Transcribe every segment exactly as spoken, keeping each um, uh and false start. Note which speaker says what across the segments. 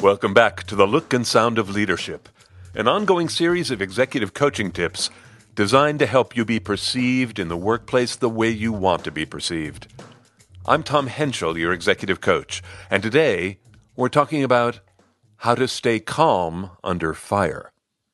Speaker 1: Welcome back to The Look and Sound of Leadership, an ongoing series of executive coaching tips designed to help you be perceived in the workplace the way you want to be perceived. I'm Tom Henschel, your executive coach, and today we're talking about how to stay calm under fire.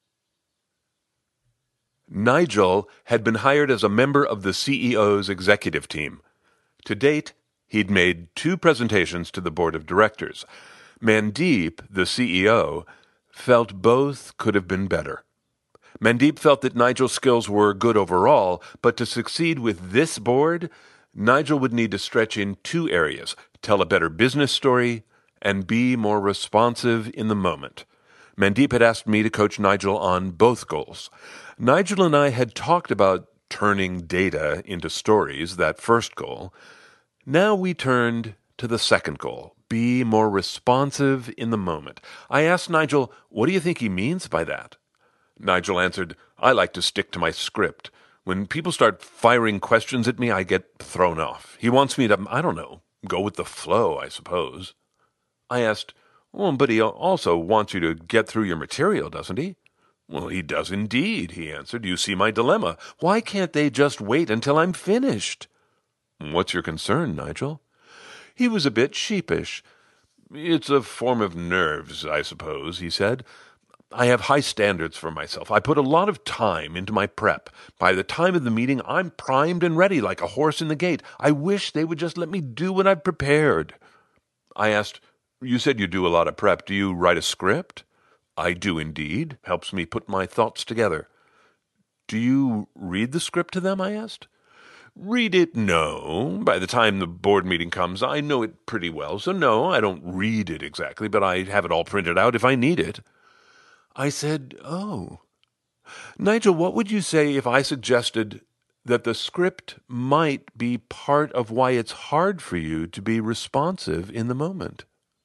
Speaker 1: Nigel had been hired as a member of the C E O's executive team. To date, he'd made two presentations to the board of directors. Mandeep, the C E O, felt both could have been better. Mandeep felt that Nigel's skills were good overall, but to succeed with this board, Nigel would need to stretch in two areas: tell a better business story and be more responsive in the moment. Mandeep had asked me to coach Nigel on both goals. Nigel and I had talked about turning data into stories, that first goal. Now we turned to the second goal: be more responsive in the moment. I asked Nigel, what do you think he means by that? Nigel answered, I like to stick to my script. When people start firing questions at me, I get thrown off. He wants me to, I don't know, go with the flow, I suppose. I asked, well, but he also wants you to get through your material, doesn't he? Well, he does indeed, he answered. You see my dilemma. Why can't they just wait until I'm finished? What's your concern, Nigel? He was a bit sheepish. It's a form of nerves, I suppose, he said. I have high standards for myself. I put a lot of time into my prep. By the time of the meeting, I'm primed and ready like a horse in the gate. I wish they would just let me do what I've prepared. I asked, you said you do a lot of prep. Do you write a script? I do indeed. Helps me put my thoughts together. Do you read the script to them? I asked. Read it? No. By the time the board meeting comes, I know it pretty well. So no, I don't read it exactly, but I have it all printed out if I need it. I said, oh. Nigel, what would you say if I suggested that the script might be part of why it's hard for you to be responsive in the moment?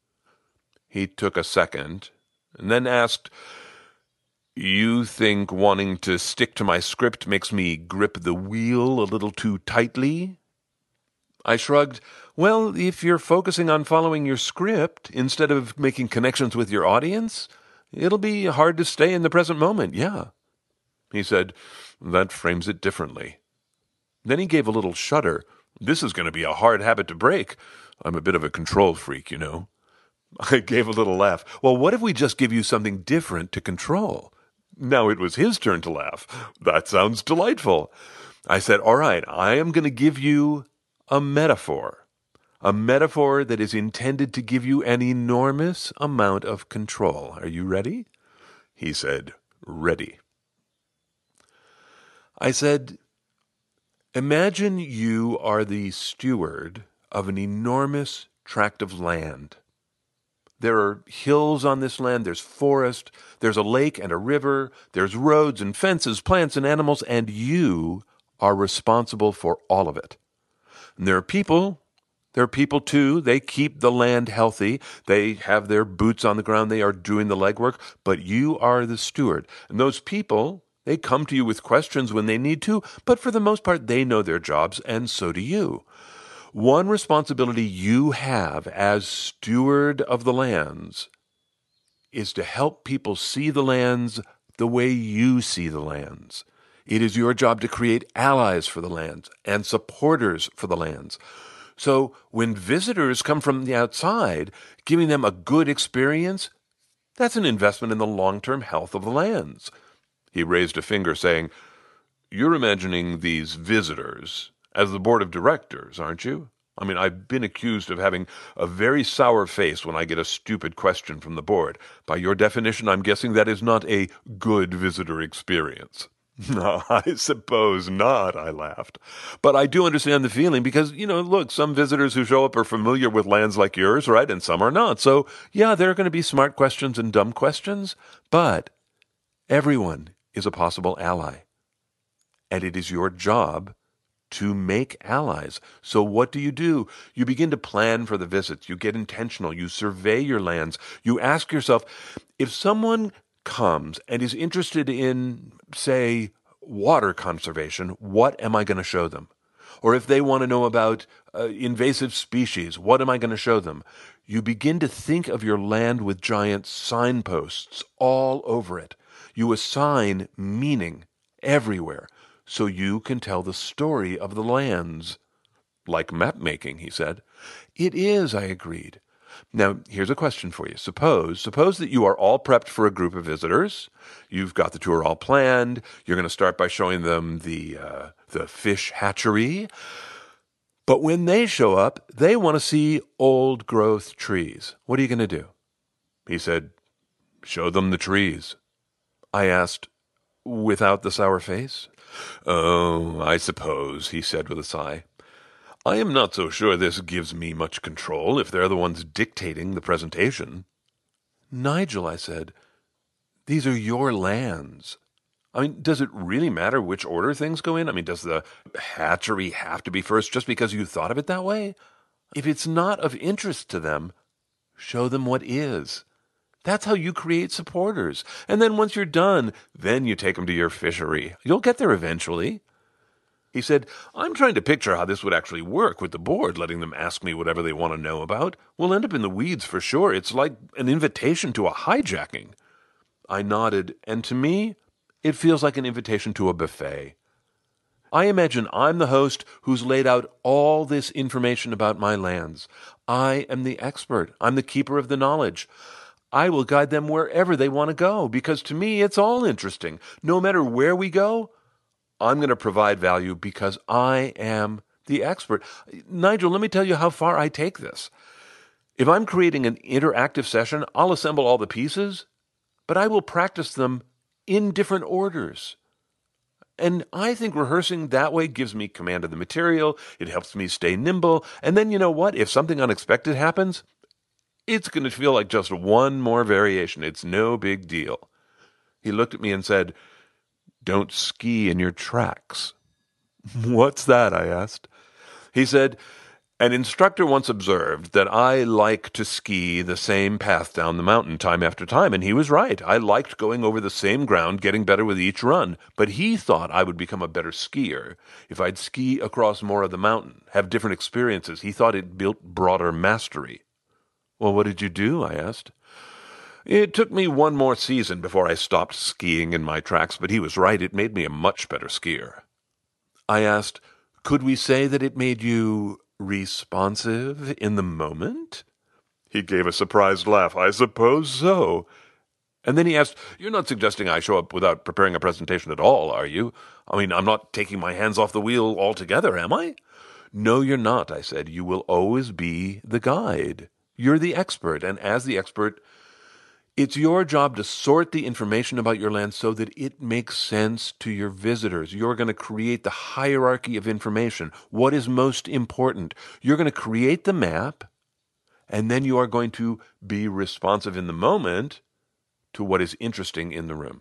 Speaker 1: He took a second and then asked, you think wanting to stick to my script makes me grip the wheel a little too tightly? I shrugged. Well, if you're focusing on following your script instead of making connections with your audience, it'll be hard to stay in the present moment, yeah. He said, that frames it differently. Then he gave a little shudder. This is going to be a hard habit to break. I'm a bit of a control freak, you know. I gave a little laugh. Well, what if we just give you something different to control? Now it was his turn to laugh. That sounds delightful. I said, all right, I am going to give you a metaphor. A metaphor that is intended to give you an enormous amount of control. Are you ready? He said, ready. I said, imagine you are the steward of an enormous tract of land. There are hills on this land, there's forest, there's a lake and a river, there's roads and fences, plants and animals, and you are responsible for all of it. And there are people, there are people too, they keep the land healthy, they have their boots on the ground, they are doing the legwork, but you are the steward. And those people, they come to you with questions when they need to, but for the most part, they know their jobs, and so do you. One responsibility you have as steward of the lands is to help people see the lands the way you see the lands. It is your job to create allies for the lands and supporters for the lands. So when visitors come from the outside, giving them a good experience, that's an investment in the long-term health of the lands. He raised a finger saying, you're imagining these visitors as the board of directors, aren't you? I mean, I've been accused of having a very sour face when I get a stupid question from the board. By your definition, I'm guessing that is not a good visitor experience. No, I suppose not, I laughed. But I do understand the feeling because, you know, look, some visitors who show up are familiar with lands like yours, right? And some are not. So, yeah, there are going to be smart questions and dumb questions, but everyone is a possible ally. And it is your job to make allies. So what do you do? You begin to plan for the visits. You get intentional. You survey your lands. You ask yourself, if someone comes and is interested in, say, water conservation, what am I going to show them? Or if they want to know about uh, invasive species. What am I going to show them? You begin to think of your land with giant signposts all over it. You assign meaning everywhere so you can tell the story of the lands. Like map making, he said. It is, I agreed. Now, here's a question for you. Suppose, suppose that you are all prepped for a group of visitors. You've got the tour all planned. You're going to start by showing them the uh, the fish hatchery. But when they show up, they want to see old-growth trees. What are you going to do? He said, show them the trees. I asked, without the sour face? Oh, I suppose, he said with a sigh. I am not so sure this gives me much control if they're the ones dictating the presentation. Nigel, I said, these are your lands. I mean, does it really matter which order things go in? I mean, does the hatchery have to be first just because you thought of it that way? If it's not of interest to them, show them what is. That's how you create supporters. And then once you're done, then you take them to your fishery. You'll get there eventually. He said, I'm trying to picture how this would actually work with the board, letting them ask me whatever they want to know about. We'll end up in the weeds for sure. It's like an invitation to a hijacking. I nodded, and to me, it feels like an invitation to a buffet. I imagine I'm the host who's laid out all this information about my lands. I am the expert. I'm the keeper of the knowledge. I will guide them wherever they want to go, because to me, it's all interesting. No matter where we go, I'm going to provide value because I am the expert. Nigel, let me tell you how far I take this. If I'm creating an interactive session, I'll assemble all the pieces, but I will practice them in different orders. And I think rehearsing that way gives me command of the material, it helps me stay nimble, and then you know what? If something unexpected happens, it's going to feel like just one more variation. It's no big deal. He looked at me and said, Don't ski in your tracks. What's that? I asked. He said, an instructor once observed that I like to ski the same path down the mountain time after time, and he was right. I liked going over the same ground, getting better with each run, but he thought I would become a better skier if I'd ski across more of the mountain, have different experiences. He thought it built broader mastery. Well, what did you do? I asked. It took me one more season before I stopped skiing in my tracks, but he was right. It made me a much better skier. I asked, could we say that it made you responsive in the moment? He gave a surprised laugh. I suppose so. And then he asked, you're not suggesting I show up without preparing a presentation at all, are you? I mean, I'm not taking my hands off the wheel altogether, am I? No, you're not, I said. You will always be the guide. You're the expert, and as the expert, it's your job to sort the information about your land so that it makes sense to your visitors. You're going to create the hierarchy of information. What is most important? You're going to create the map, and then you are going to be responsive in the moment to what is interesting in the room.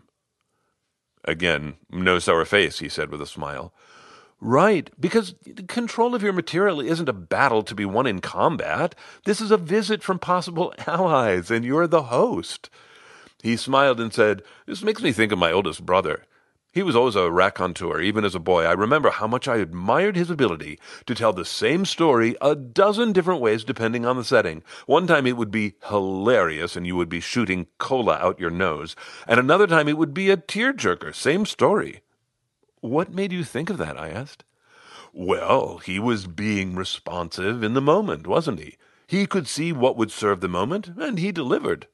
Speaker 1: Again, no sour face, he said with a smile. Right, because control of your material isn't a battle to be won in combat. This is a visit from possible allies, and you're the host. He smiled and said, this makes me think of my oldest brother. He was always a raconteur, even as a boy. I remember how much I admired his ability to tell the same story a dozen different ways depending on the setting. One time it would be hilarious and you would be shooting cola out your nose, and another time it would be a tearjerker, same story. What made you think of that? I asked. Well, he was being responsive in the moment, wasn't he? He could see what would serve the moment, and he delivered.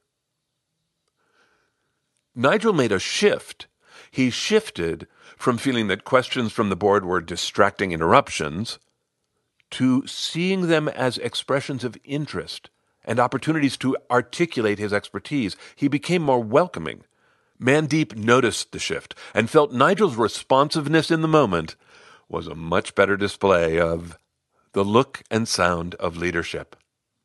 Speaker 1: Nigel made a shift. He shifted from feeling that questions from the board were distracting interruptions to seeing them as expressions of interest and opportunities to articulate his expertise. He became more welcoming. Mandeep noticed the shift and felt Nigel's responsiveness in the moment was a much better display of the look and sound of leadership.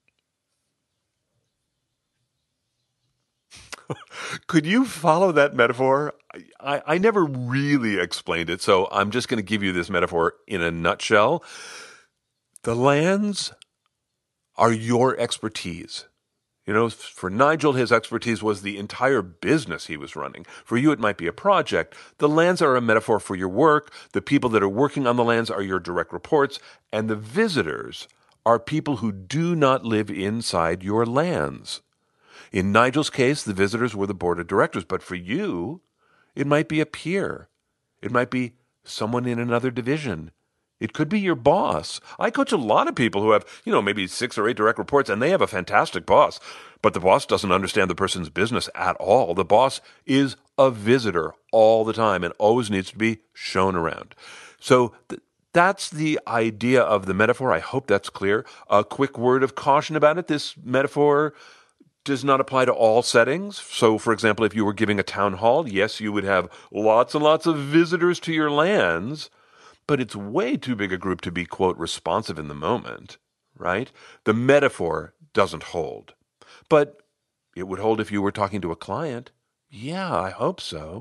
Speaker 1: Could you follow that metaphor? I, I never really explained it, so I'm just going to give you this metaphor in a nutshell. The lands are your expertise. You know, for Nigel, his expertise was the entire business he was running. For you, it might be a project. The lands are a metaphor for your work. The people that are working on the lands are your direct reports. And the visitors are people who do not live inside your lands. In Nigel's case, the visitors were the board of directors, but for you, it might be a peer. It might be someone in another division. It could be your boss. I coach a lot of people who have, you know, maybe six or eight direct reports, and they have a fantastic boss. But the boss doesn't understand the person's business at all. The boss is a visitor all the time and always needs to be shown around. So th- that's the idea of the metaphor. I hope that's clear. A quick word of caution about it. This metaphor does not apply to all settings. So, for example, if you were giving a town hall, yes, you would have lots and lots of visitors to your lands, but it's way too big a group to be, quote, responsive in the moment, right? The metaphor doesn't hold. But it would hold if you were talking to a client. Yeah, I hope so.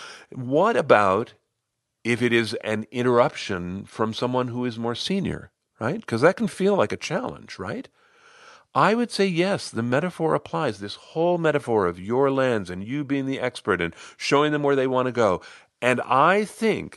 Speaker 1: What about if it is an interruption from someone who is more senior, right? Because that can feel like a challenge, right? I would say yes, the metaphor applies. This whole metaphor of your lands and you being the expert and showing them where they want to go. And I think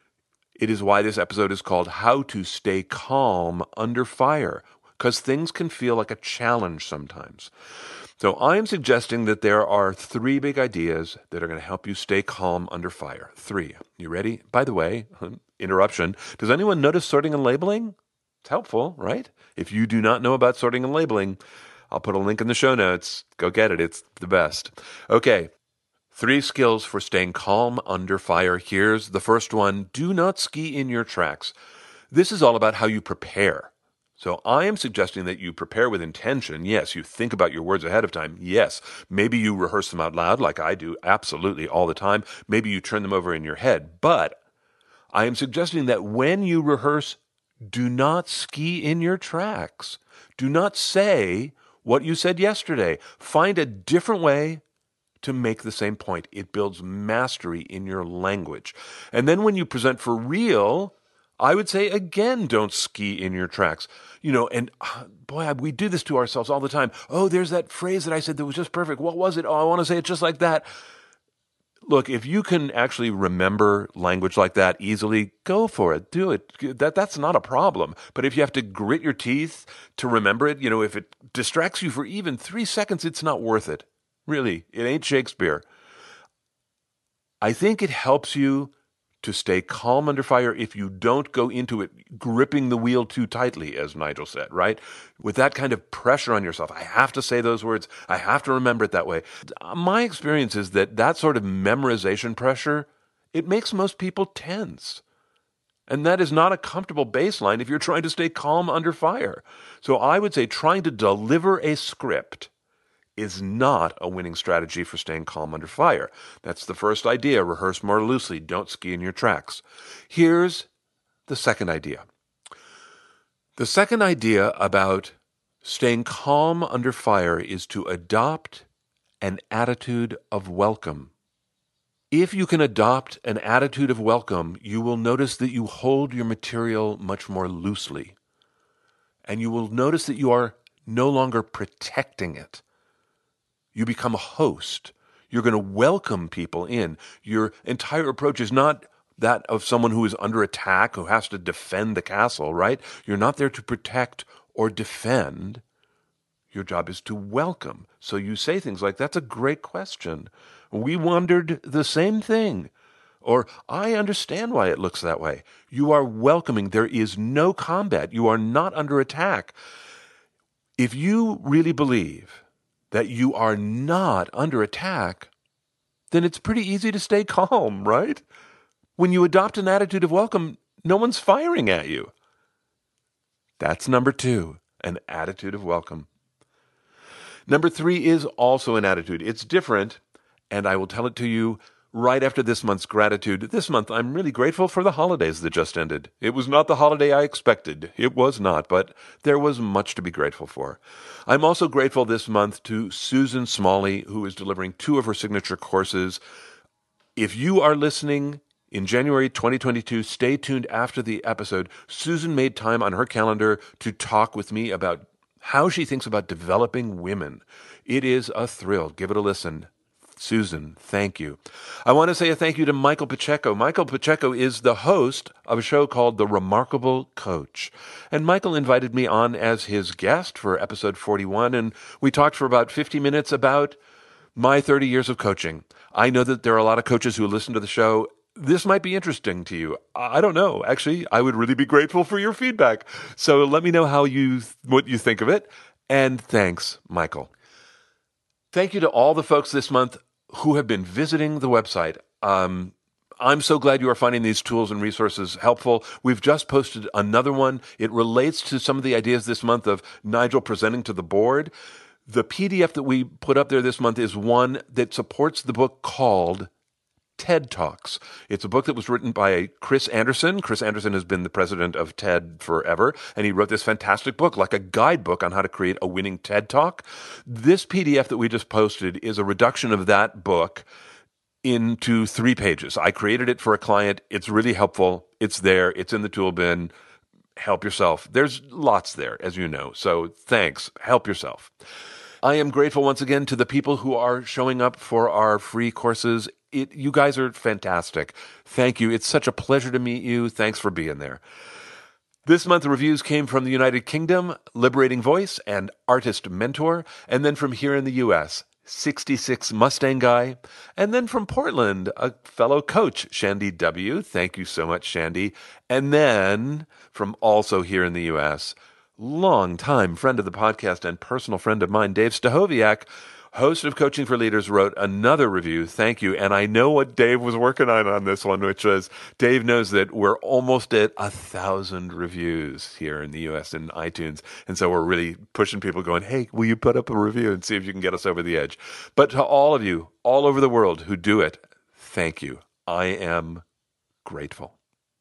Speaker 1: it is why this episode is called How to Stay Calm Under Fire, because things can feel like a challenge sometimes. So I am suggesting that there are three big ideas that are going to help you stay calm under fire. Three. You ready? By the way, interruption. Does anyone notice sorting and labeling? It's helpful, right? If you do not know about sorting and labeling, I'll put a link in the show notes. Go get it. It's the best. Okay. Three skills for staying calm under fire. Here's the first one. Do not ski in your tracks. This is all about how you prepare. So I am suggesting that you prepare with intention. Yes, you think about your words ahead of time. Yes, maybe you rehearse them out loud like I do absolutely all the time. Maybe you turn them over in your head. But I am suggesting that when you rehearse, do not ski in your tracks. Do not say what you said yesterday. Find a different way to make the same point. It builds mastery in your language. And then when you present for real, I would say, again, don't ski in your tracks. You know, and uh, boy, we do this to ourselves all the time. Oh, there's that phrase that I said that was just perfect. What was it? Oh, I want to say it just like that. Look, if you can actually remember language like that easily, go for it. Do it. That That's not a problem. But if you have to grit your teeth to remember it, you know, if it distracts you for even three seconds, it's not worth it. Really, it ain't Shakespeare. I think it helps you to stay calm under fire if you don't go into it gripping the wheel too tightly, as Nigel said, right? With that kind of pressure on yourself. I have to say those words. I have to remember it that way. My experience is that that sort of memorization pressure, it makes most people tense. And that is not a comfortable baseline if you're trying to stay calm under fire. So I would say trying to deliver a script is not a winning strategy for staying calm under fire. That's the first idea. Rehearse more loosely. Don't ski in your tracks. Here's the second idea. The second idea about staying calm under fire is to adopt an attitude of welcome. If you can adopt an attitude of welcome, you will notice that you hold your material much more loosely. And you will notice that you are no longer protecting it. You become a host. You're going to welcome people in. Your entire approach is not that of someone who is under attack, who has to defend the castle, right? You're not there to protect or defend. Your job is to welcome. So you say things like, that's a great question. We wondered the same thing. Or, I understand why it looks that way. You are welcoming. There is no combat. You are not under attack. If you really believe that you are not under attack, then it's pretty easy to stay calm, right? When you adopt an attitude of welcome, no one's firing at you. That's number two, an attitude of welcome. Number three is also an attitude. It's different, and I will tell it to you right after this month's gratitude. This month, I'm really grateful for the holidays that just ended. It was not the holiday I expected. It was not, but there was much to be grateful for. I'm also grateful this month to Susan Smalley, who is delivering two of her signature courses. If you are listening in January twenty twenty-two, stay tuned after the episode. Susan made time on her calendar to talk with me about how she thinks about developing women. It is a thrill. Give it a listen. Susan, thank you. I want to say a thank you to Michael Pacheco. Michael Pacheco is the host of a show called The Remarkable Coach. And Michael invited me on as his guest for episode forty-one, and we talked for about fifty minutes about my thirty years of coaching. I know that there are a lot of coaches who listen to the show. This might be interesting to you. I don't know. Actually, I would really be grateful for your feedback. So let me know how you what you think of it. And thanks, Michael. Thank you to all the folks this month who have been visiting the website. Um, I'm so glad you are finding these tools and resources helpful. We've just posted another one. It relates to some of the ideas this month of Nigel presenting to the board. The P D F that we put up there this month is one that supports the book called TED Talks. It's a book that was written by Chris Anderson. Chris Anderson has been the president of TED forever, and he wrote this fantastic book, like a guidebook on how to create a winning TED Talk. This P D F that we just posted is a reduction of that book into three pages. I created it for a client. It's really helpful. It's there. It's in the tool bin. Help yourself. There's lots there, as you know. So thanks. Help yourself. I am grateful once again to the people who are showing up for our free courses. It, you guys are fantastic. Thank you. It's such a pleasure to meet you. Thanks for being there. This month, the reviews came from the United Kingdom, Liberating Voice, and Artist Mentor, and then from here in the U S, sixty-six Mustang Guy, and then from Portland, a fellow coach, Shandy W. Thank you so much, Shandy. And then from also here in the U S, longtime friend of the podcast and personal friend of mine, Dave Stachowiak, host of Coaching for Leaders, wrote another review. Thank you. And I know what Dave was working on on this one, which was Dave knows that we're almost at a thousand reviews here in the U S in iTunes. And so we're really pushing people going, hey, will you put up a review and see if you can get us over the edge? But to all of you all over the world who do it, thank you. I am grateful.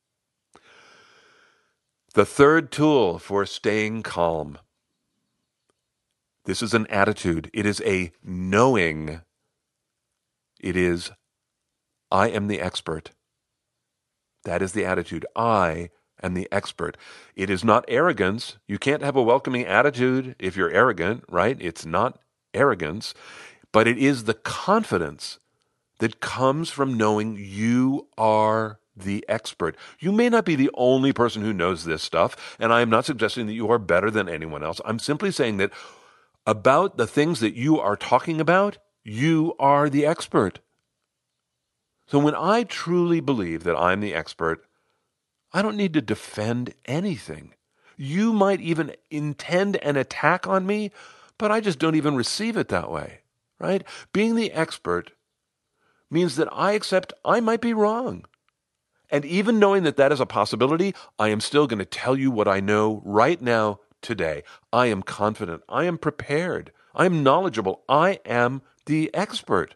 Speaker 1: The third tool for staying calm. This is an attitude. It is a knowing. It is, I am the expert. That is the attitude. I am the expert. It is not arrogance. You can't have a welcoming attitude if you're arrogant, right? It's not arrogance, but it is the confidence that comes from knowing you are the expert. You may not be the only person who knows this stuff, and I am not suggesting that you are better than anyone else. I'm simply saying that about the things that you are talking about, you are the expert. So when I truly believe that I'm the expert, I don't need to defend anything. You might even intend an attack on me, but I just don't even receive it that way, right? Being the expert means that I accept I might be wrong. And even knowing that that is a possibility, I am still going to tell you what I know right now, today. I am confident. I am prepared. I am knowledgeable. I am the expert.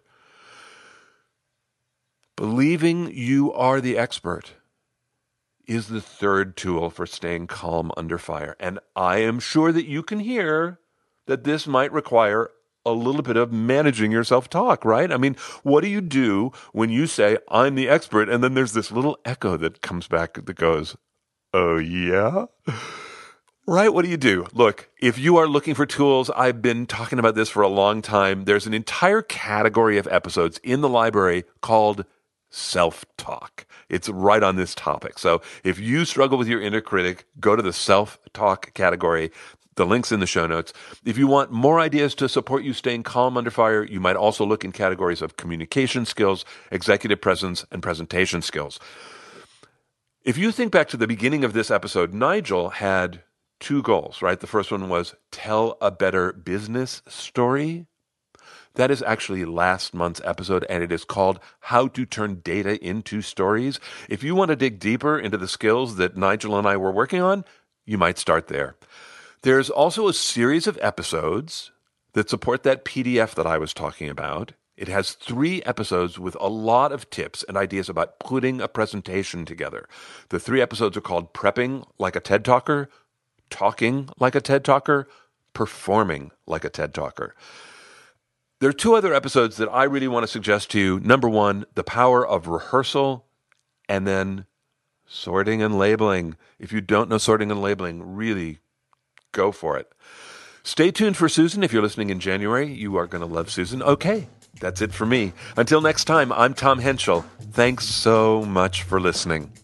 Speaker 1: Believing you are the expert is the third tool for staying calm under fire. And I am sure that you can hear that this might require a little bit of managing your self-talk, right? I mean, what do you do when you say, I'm the expert, and then there's this little echo that comes back that goes, oh yeah? Right? What do you do? Look, if you are looking for tools, I've been talking about this for a long time. There's an entire category of episodes in the library called self-talk. It's right on this topic. So if you struggle with your inner critic, go to the self-talk category. The link's in the show notes. If you want more ideas to support you staying calm under fire, you might also look in categories of communication skills, executive presence, and presentation skills. If you think back to the beginning of this episode, Nigel had two goals, right? The first one was tell a better business story. That is actually last month's episode, and it is called How to Turn Data into Stories. If you want to dig deeper into the skills that Nigel and I were working on, you might start there. There's also a series of episodes that support that P D F that I was talking about. It has three episodes with a lot of tips and ideas about putting a presentation together. The three episodes are called Prepping Like a TED Talker, Talking Like a TED Talker, Performing Like a TED Talker. There are two other episodes that I really want to suggest to you. Number one, the power of rehearsal, and then sorting and labeling. If you don't know sorting and labeling, really go for it. Stay tuned for Susan. If you're listening in January, you are going to love Susan. Okay, that's it for me. Until next time, I'm Tom Henschel. Thanks so much for listening.